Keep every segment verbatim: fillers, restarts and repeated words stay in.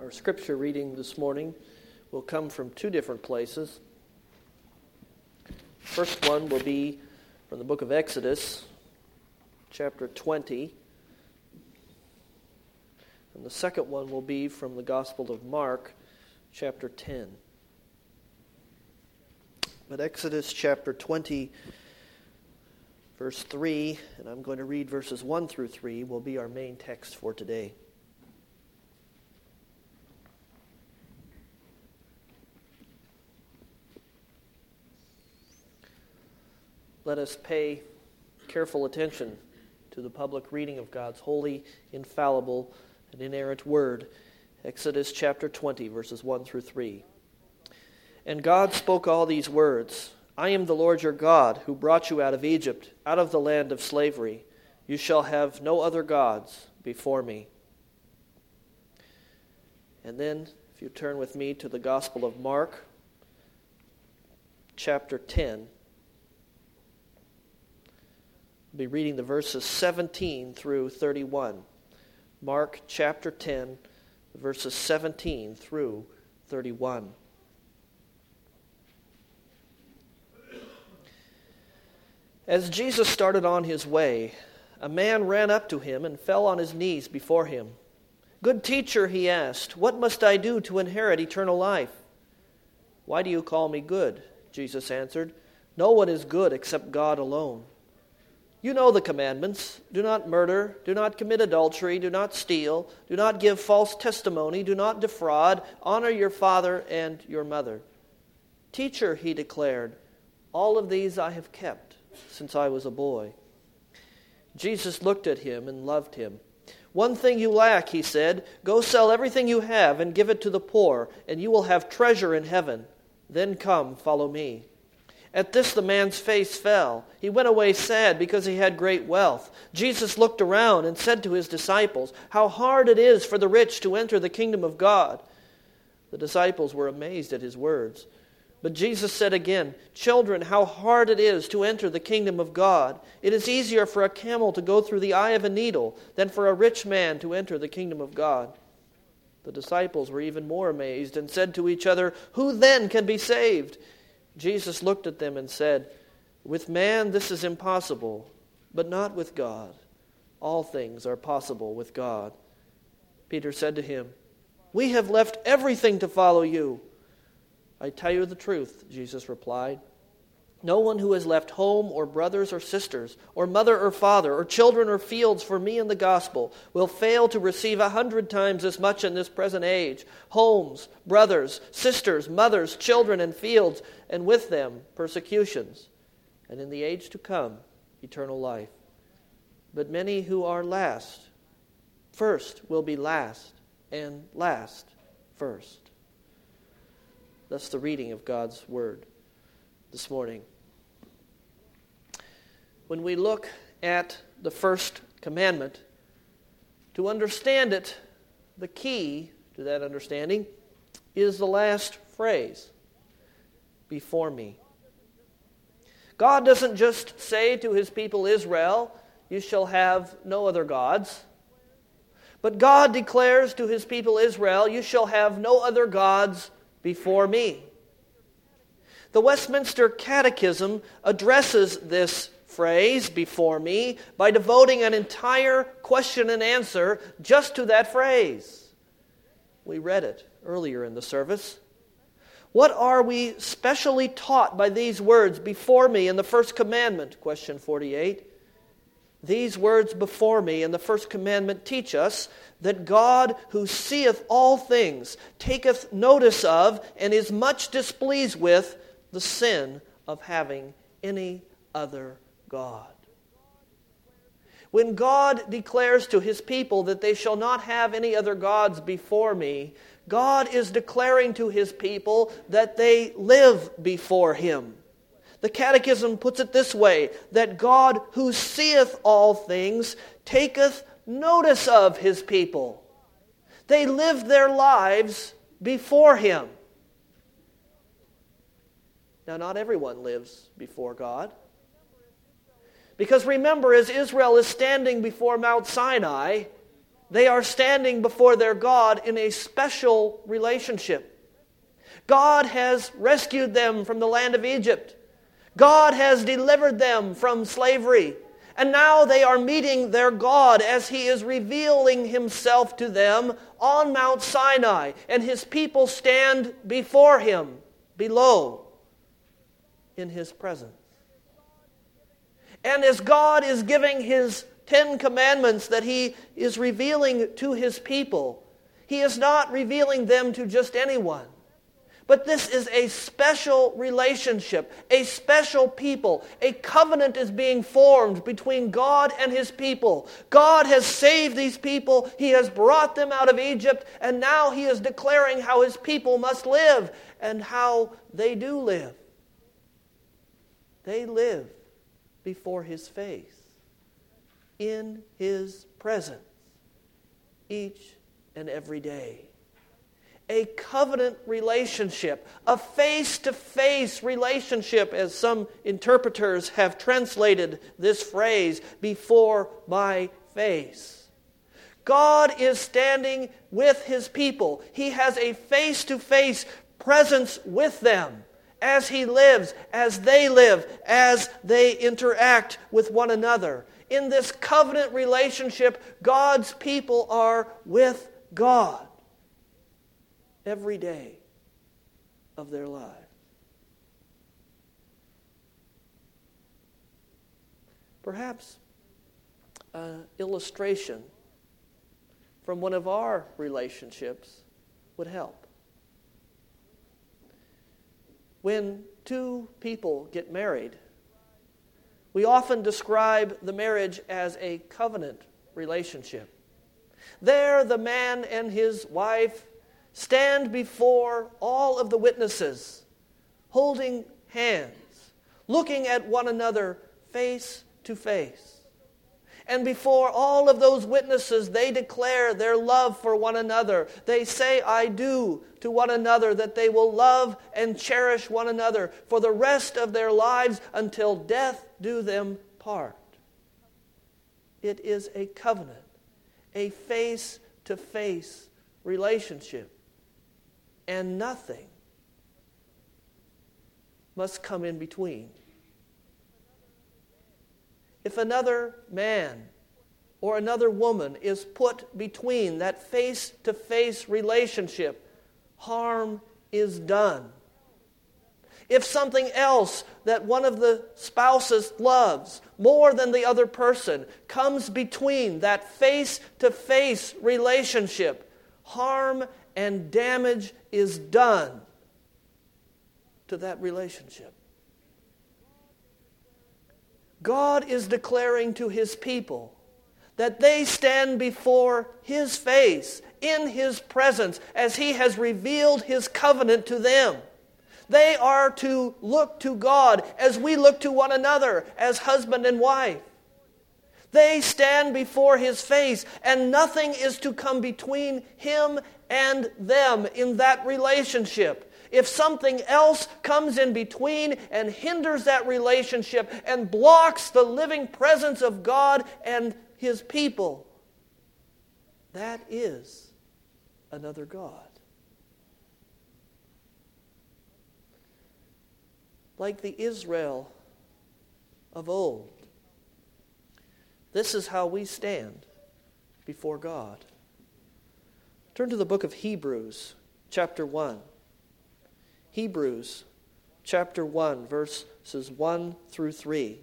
Our scripture reading this morning will come from two different places. First one will be from the book of Exodus, chapter twenty. And the second one will be from the Gospel of Mark, chapter ten. But Exodus chapter twenty, verse three, and I'm going to read verses one through three, will be our main text for today. Let us pay careful attention to the public reading of God's holy, infallible, and inerrant word. Exodus chapter twenty, verses one through three. And God spoke all these words, I am the Lord your God, who brought you out of Egypt, out of the land of slavery. You shall have no other gods before me. And then, if you turn with me to the Gospel of Mark, chapter ten, I'll be reading the verses seventeen through thirty-one. Mark chapter ten, verses seventeen through thirty-one. As Jesus started on his way, a man ran up to him and fell on his knees before him. Good teacher, he asked, what must I do to inherit eternal life? Why do you call me good? Jesus answered, no one is good except God alone. You know the commandments. Do not murder, do not commit adultery, do not steal, do not give false testimony, do not defraud, honor your father and your mother. Teacher, he declared, all of these I have kept since I was a boy. Jesus looked at him and loved him. One thing you lack, he said, go sell everything you have and give it to the poor, and you will have treasure in heaven. Then come, follow me. At this the man's face fell. He went away sad because he had great wealth. Jesus looked around and said to his disciples, how hard it is for the rich to enter the kingdom of God. The disciples were amazed at his words. But Jesus said again, children, how hard it is to enter the kingdom of God. It is easier for a camel to go through the eye of a needle than for a rich man to enter the kingdom of God. The disciples were even more amazed and said to each other, who then can be saved? Jesus looked at them and said, with man this is impossible, but not with God. All things are possible with God. Peter said to him, we have left everything to follow you. I tell you the truth, Jesus replied. No one who has left home or brothers or sisters or mother or father or children or fields for me and the gospel will fail to receive a hundred times as much in this present age. Homes, brothers, sisters, mothers, children, and fields, and with them persecutions, and in the age to come, eternal life. But many who are last, first will be last, and last first. That's the reading of God's word this morning. When we look at the first commandment, to understand it, the key to that understanding is the last phrase, before me. God doesn't just say to his people Israel, you shall have no other gods. But God declares to his people Israel, you shall have no other gods before me. The Westminster Catechism addresses this phrase, before me, by devoting an entire question and answer just to that phrase. We read it earlier in the service. What are we specially taught by these words, before me, in the first commandment? Question forty-eight. These words, before me, in the first commandment teach us that God, who seeth all things, taketh notice of and is much displeased with the sin of having any other God. When God declares to his people that they shall not have any other gods before me, God is declaring to his people that they live before him. The Catechism puts it this way, that God, who seeth all things, taketh notice of his people. They live their lives before him. Now, not everyone lives before God. Because remember, as Israel is standing before Mount Sinai, They are standing before their God in a special relationship. God has rescued them from the land of Egypt. God has delivered them from slavery. And now they are meeting their God as He is revealing Himself to them on Mount Sinai. And His people stand before Him, below, in His presence. And as God is giving His Ten Commandments that He is revealing to His people, He is not revealing them to just anyone. But this is a special relationship, a special people. A covenant is being formed between God and His people. God has saved these people. He has brought them out of Egypt. And now He is declaring how His people must live and how they do live. They live before His face, in His presence, each and every day. A covenant relationship, a face-to-face relationship, as some interpreters have translated this phrase, before my face. God is standing with His people. He has a face-to-face presence with them as He lives, as they live, as they interact with one another. In this covenant relationship, God's people are with God every day of their lives. Perhaps an illustration from one of our relationships would help. When two people get married, we often describe the marriage as a covenant relationship. There, the man and his wife stand before all of the witnesses, holding hands, looking at one another face to face. And before all of those witnesses, they declare their love for one another. They say, I do, to one another, that they will love and cherish one another for the rest of their lives until death do them part. It is a covenant, a face-to-face relationship. And nothing must come in between. If another man or another woman is put between that face-to-face relationship, harm is done. If something else that one of the spouses loves more than the other person comes between that face-to-face relationship, harm and damage is done to that relationship. God is declaring to His people that they stand before His face, in His presence, as He has revealed His covenant to them. They are to look to God as we look to one another as husband and wife. They stand before His face, and nothing is to come between Him and them in that relationship. If something else comes in between and hinders that relationship and blocks the living presence of God and His people, that is another God. Like the Israel of old, this is how we stand before God. Turn to the book of Hebrews, chapter one. Hebrews, chapter one, verses one through three.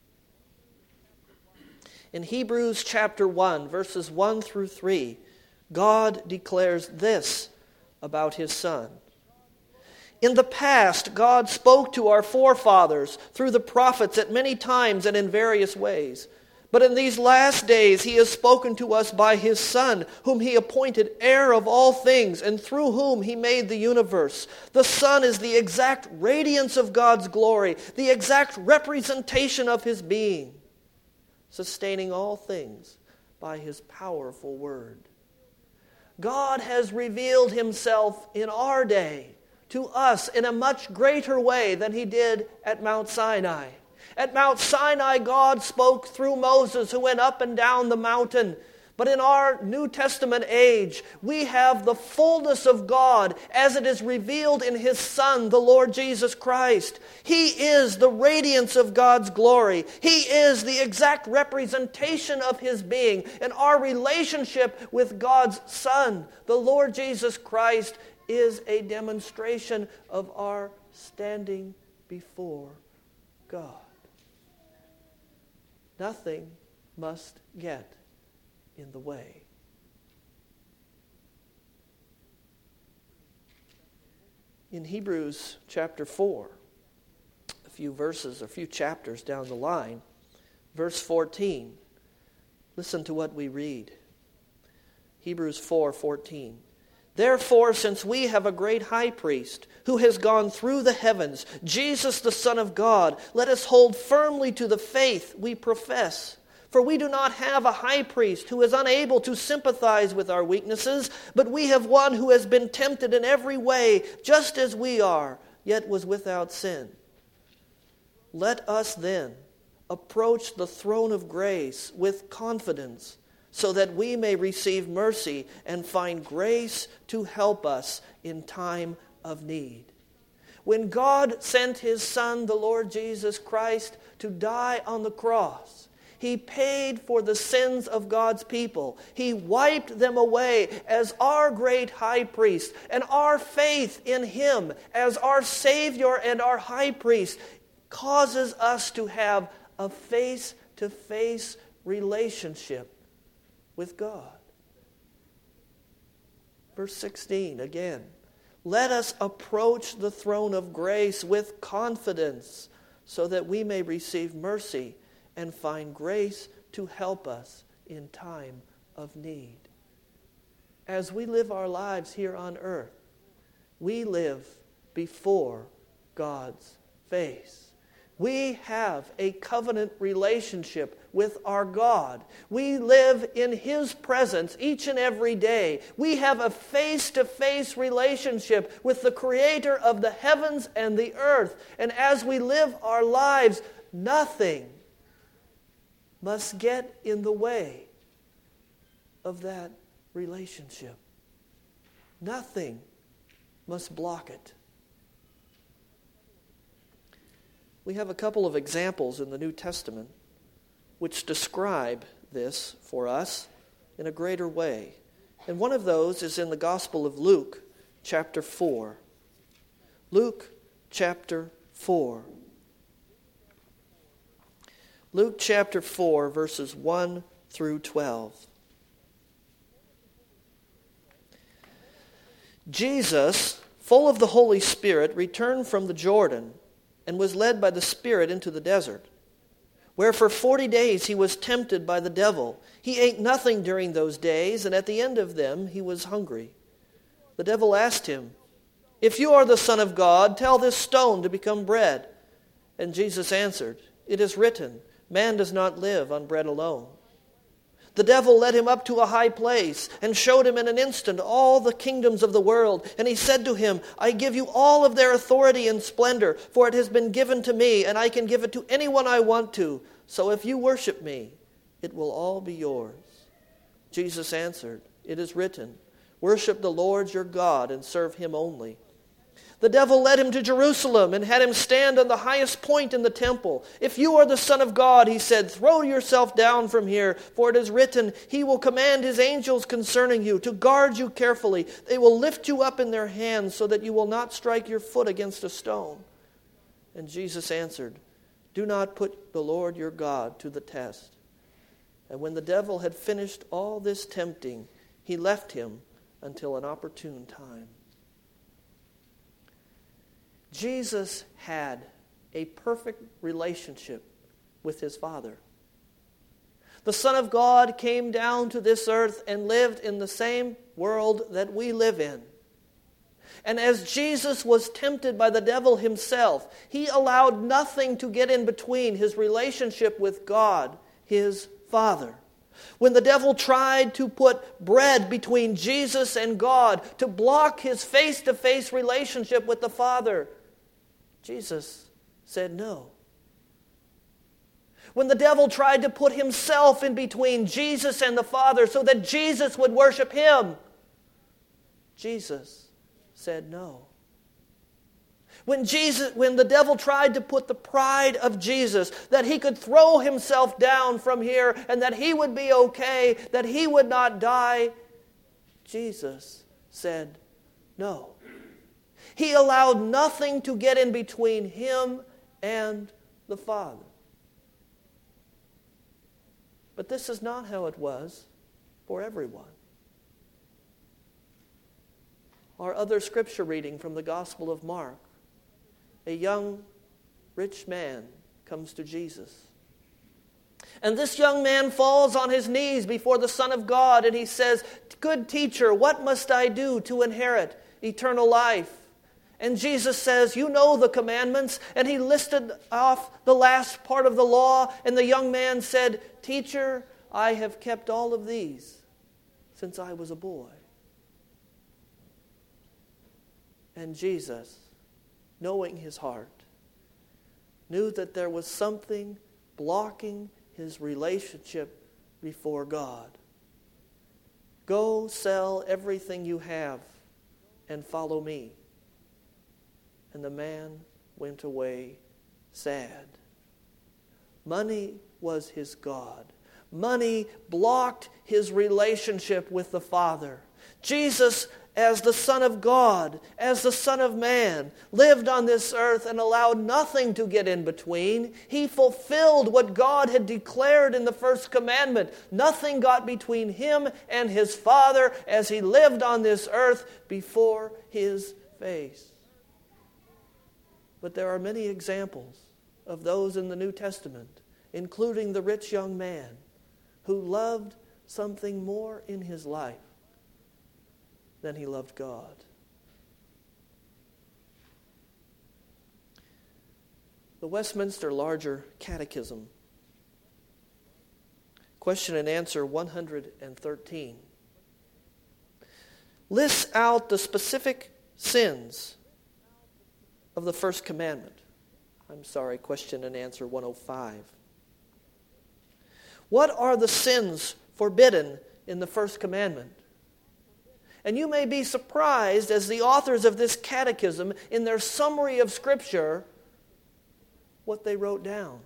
In Hebrews, chapter one, verses one through three, God declares this about His Son. In the past, God spoke to our forefathers through the prophets at many times and in various ways. But in these last days He has spoken to us by His Son, whom He appointed heir of all things, and through whom He made the universe. The Son is the exact radiance of God's glory, the exact representation of His being, sustaining all things by His powerful word. God has revealed Himself in our day to us in a much greater way than He did at Mount Sinai. At Mount Sinai, God spoke through Moses, who went up and down the mountain. But in our New Testament age, we have the fullness of God as it is revealed in His Son, the Lord Jesus Christ. He is the radiance of God's glory. He is the exact representation of His being. And our relationship with God's Son, the Lord Jesus Christ, is a demonstration of our standing before God. Nothing must get in the way. In Hebrews chapter four, a few verses, a few chapters down the line, verse fourteen, listen to what we read. Hebrews four fourteen. Therefore, since we have a great high priest who has gone through the heavens, Jesus the Son of God, let us hold firmly to the faith we profess. For we do not have a high priest who is unable to sympathize with our weaknesses, but we have one who has been tempted in every way, just as we are, yet was without sin. Let us then approach the throne of grace with confidence, so that we may receive mercy and find grace to help us in time of need. When God sent His Son, the Lord Jesus Christ, to die on the cross, He paid for the sins of God's people. He wiped them away as our great high priest. And our faith in Him as our Savior and our high priest causes us to have a face-to-face relationship with God. Verse sixteen again. Let us approach the throne of grace with confidence, so that we may receive mercy and find grace to help us in time of need. As we live our lives here on earth, we live before God's face. We have a covenant relationship with our God. We live in His presence each and every day. We have a face-to-face relationship with the Creator of the heavens and the earth. And as we live our lives, nothing must get in the way of that relationship. Nothing must block it. We have a couple of examples in the New Testament which describe this for us in a greater way. And one of those is in the Gospel of Luke, chapter four. Luke, chapter four. Luke chapter four, verses one through twelve. Jesus, full of the Holy Spirit, returned from the Jordan and was led by the Spirit into the desert, where for forty days he was tempted by the devil. He ate nothing during those days, and at the end of them he was hungry. The devil asked him, "If you are the Son of God, tell this stone to become bread." And Jesus answered, "It is written, man does not live on bread alone." The devil led him up to a high place and showed him in an instant all the kingdoms of the world. And he said to him, "I give you all of their authority and splendor, for it has been given to me, and I can give it to anyone I want to. So if you worship me, it will all be yours." Jesus answered, "It is written, worship the Lord your God and serve Him only." The devil led him to Jerusalem and had him stand on the highest point in the temple. "If you are the Son of God," he said, "throw yourself down from here, for it is written, He will command His angels concerning you to guard you carefully. They will lift you up in their hands so that you will not strike your foot against a stone." And Jesus answered, "Do not put the Lord your God to the test." And when the devil had finished all this tempting, he left him until an opportune time. Jesus had a perfect relationship with His Father. The Son of God came down to this earth and lived in the same world that we live in. And as Jesus was tempted by the devil himself, He allowed nothing to get in between His relationship with God, His Father. When the devil tried to put bread between Jesus and God to block His face-to-face relationship with the Father, Jesus said no. When the devil tried to put himself in between Jesus and the Father so that Jesus would worship him, Jesus said no. When Jesus, when the devil tried to put the pride of Jesus, that he could throw himself down from here and that he would be okay, that he would not die, Jesus said no. He allowed nothing to get in between him and the Father. But this is not how it was for everyone. Our other scripture reading from the Gospel of Mark, a young rich man comes to Jesus. And this young man falls on his knees before the Son of God and he says, "Good teacher, what must I do to inherit eternal life?" And Jesus says, "You know the commandments." And he listed off the last part of the law. And the young man said, "Teacher, I have kept all of these since I was a boy." And Jesus, knowing his heart, knew that there was something blocking his relationship before God. "Go sell everything you have and follow me." And the man went away sad. Money was his God. Money blocked his relationship with the Father. Jesus, as the Son of God, as the Son of Man, lived on this earth and allowed nothing to get in between. He fulfilled what God had declared in the first commandment. Nothing got between him and his Father as he lived on this earth before his face. But there are many examples of those in the New Testament, including the rich young man who loved something more in his life than he loved God. The Westminster Larger Catechism, question and answer one hundred thirteen, lists out the specific sins of the first commandment. I'm sorry, question and answer one oh five. What are the sins forbidden in the first commandment? And you may be surprised as the authors of this catechism, in their summary of Scripture, what they wrote down.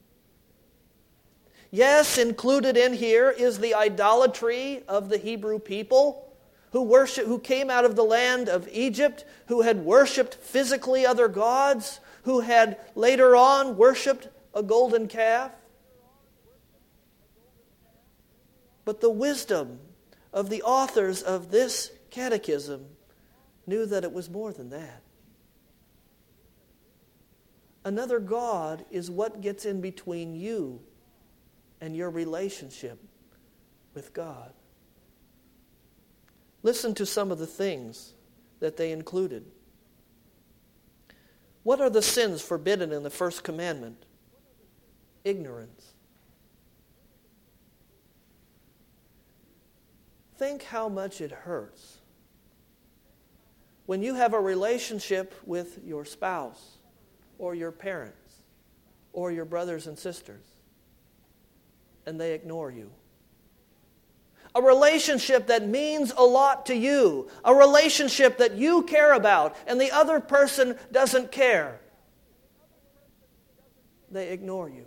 Yes, included in here is the idolatry of the Hebrew people who worship, who came out of the land of Egypt, who had worshipped physically other gods, who had later on worshipped a golden calf. But the wisdom of the authors of this catechism knew that it was more than that. Another God is what gets in between you and your relationship with God. Listen to some of the things that they included. What are the sins forbidden in the first commandment? Ignorance. Think how much it hurts when you have a relationship with your spouse or your parents or your brothers and sisters and they ignore you. A relationship that means a lot to you. A relationship that you care about and the other person doesn't care. They ignore you.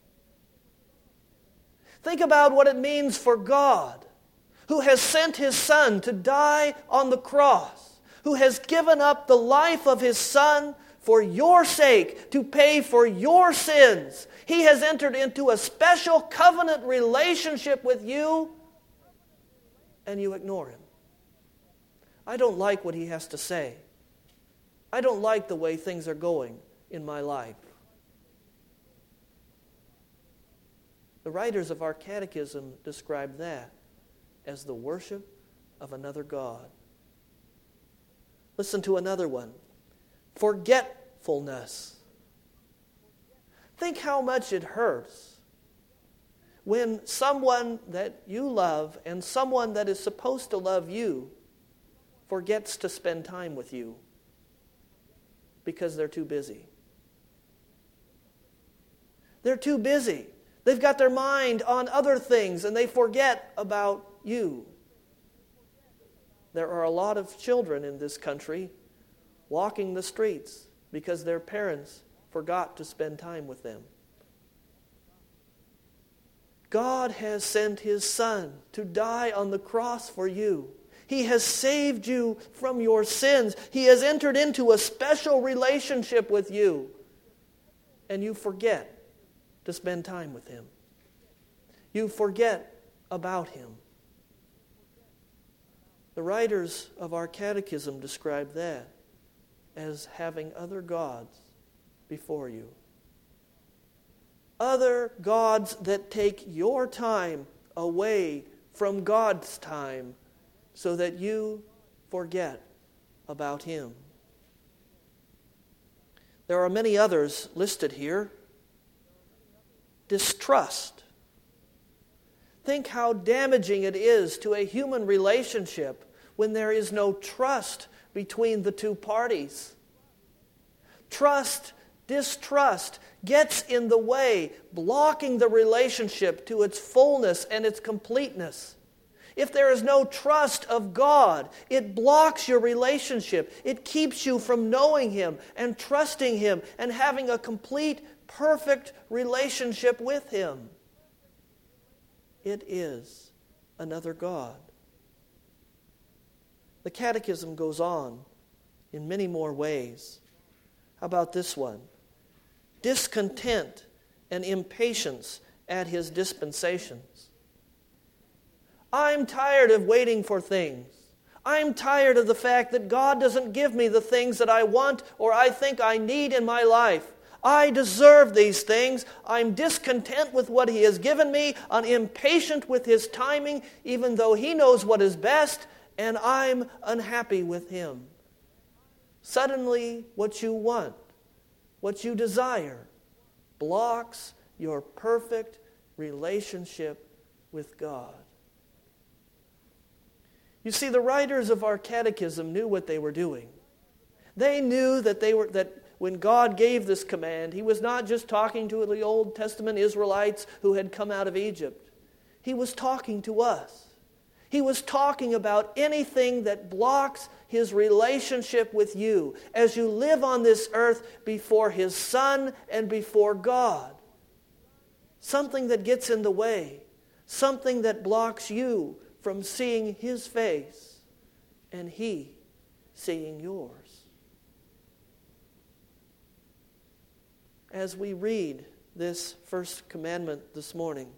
Think about what it means for God, who has sent His Son to die on the cross, who has given up the life of His Son for your sake, to pay for your sins. He has entered into a special covenant relationship with you, and you ignore Him. I don't like what He has to say. I don't like the way things are going in my life. The writers of our catechism describe that as the worship of another God. Listen to another one. Forgetfulness. Think how much it hurts when someone that you love and someone that is supposed to love you forgets to spend time with you because they're too busy. They're too busy. They've got their mind on other things and they forget about you. There are a lot of children in this country walking the streets because their parents forgot to spend time with them. God has sent His Son to die on the cross for you. He has saved you from your sins. He has entered into a special relationship with you. And you forget to spend time with Him. You forget about Him. The writers of our catechism describe that as having other gods before you. Other gods that take your time away from God's time so that you forget about Him. There are many others listed here. Distrust. Think how damaging it is to a human relationship when there is no trust between the two parties. Trust, distrust gets in the way, blocking the relationship to its fullness and its completeness. If there is no trust of God, it blocks your relationship. It keeps you from knowing Him and trusting Him and having a complete, perfect relationship with Him. It is another God. The Catechism goes on in many more ways. How about this one? Discontent and impatience at His dispensations. I'm tired of waiting for things. I'm tired of the fact that God doesn't give me the things that I want or I think I need in my life. I deserve these things. I'm discontent with what He has given me. I'm impatient with His timing, even though He knows what is best, and I'm unhappy with Him. Suddenly, what you want, what you desire, blocks your perfect relationship with God. You see, the writers of our catechism knew what they were doing. They knew that they were that when God gave this command, He was not just talking to the Old Testament Israelites who had come out of Egypt. He was talking to us. He was talking about anything that blocks His relationship with you as you live on this earth before His Son and before God. Something that gets in the way. Something that blocks you from seeing His face and He seeing yours. As we read this first commandment this morning,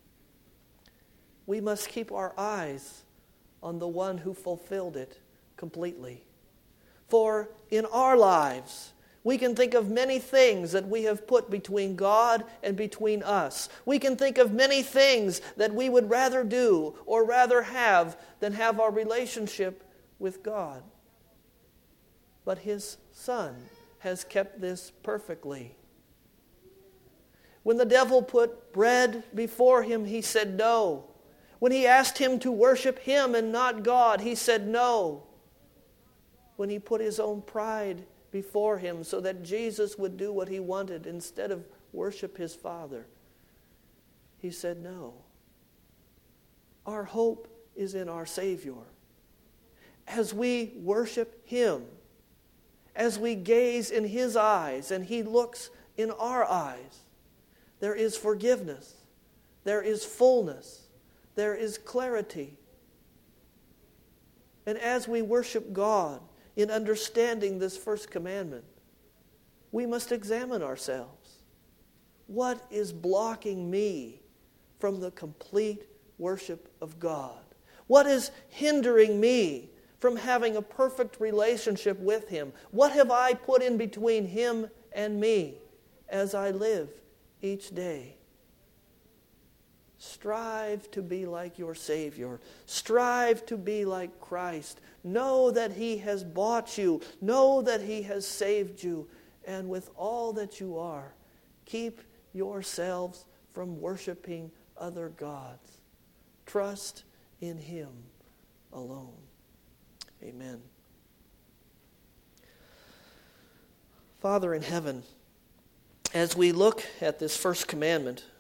we must keep our eyes on the one who fulfilled it completely. For in our lives, we can think of many things that we have put between God and between us. We can think of many things that we would rather do or rather have than have our relationship with God. But His Son has kept this perfectly. When the devil put bread before Him, He said no. When he asked Him to worship Him and not God, He said no. When He put His own pride before Him so that Jesus would do what He wanted instead of worship His Father, He said no. Our hope is in our Savior. As we worship Him, as we gaze in His eyes and He looks in our eyes, there is forgiveness, there is fullness, there is clarity. And as we worship God in understanding this first commandment, we must examine ourselves. What is blocking me from the complete worship of God? What is hindering me from having a perfect relationship with Him? What have I put in between Him and me as I live each day? Strive to be like your Savior. Strive to be like Christ. Know that He has bought you. Know that He has saved you. And with all that you are, keep yourselves from worshiping other gods. Trust in Him alone. Amen. Father in heaven, as we look at this first commandment,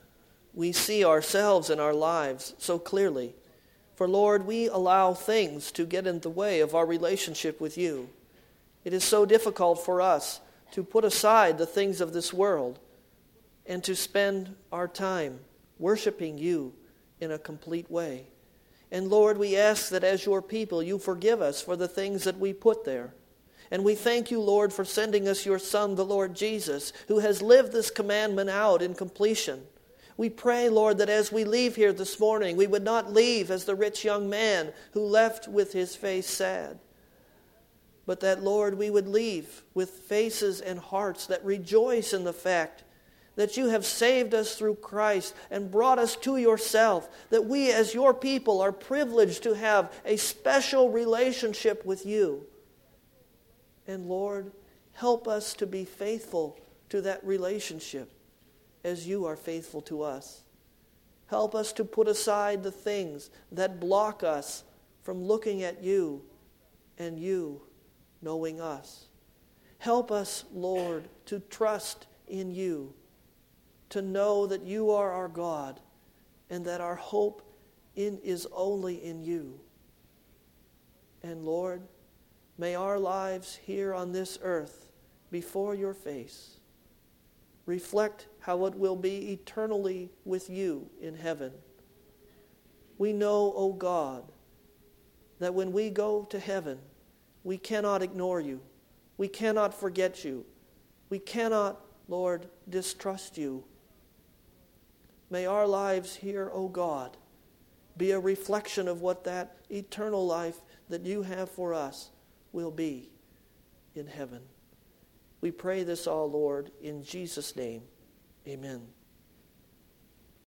we see ourselves and our lives so clearly. For Lord, we allow things to get in the way of our relationship with you. It is so difficult for us to put aside the things of this world and to spend our time worshiping you in a complete way. And Lord, we ask that as your people, you forgive us for the things that we put there. And we thank you, Lord, for sending us your Son, the Lord Jesus, who has lived this commandment out in completion. We pray, Lord, that as we leave here this morning, we would not leave as the rich young man who left with his face sad. But that, Lord, we would leave with faces and hearts that rejoice in the fact that you have saved us through Christ and brought us to yourself, that we as your people are privileged to have a special relationship with you. And Lord, help us to be faithful to that relationship as you are faithful to us. Help us to put aside the things that block us from looking at you and you knowing us. Help us, Lord, to trust in you, to know that you are our God and that our hope in is only in you. And Lord, may our lives here on this earth before your face reflect how it will be eternally with you in heaven. We know, O God, that when we go to heaven, we cannot ignore you. We cannot forget you. We cannot, Lord, distrust you. May our lives here, O God, be a reflection of what that eternal life that you have for us will be in heaven. We pray this all, Lord, in Jesus' name. Amen.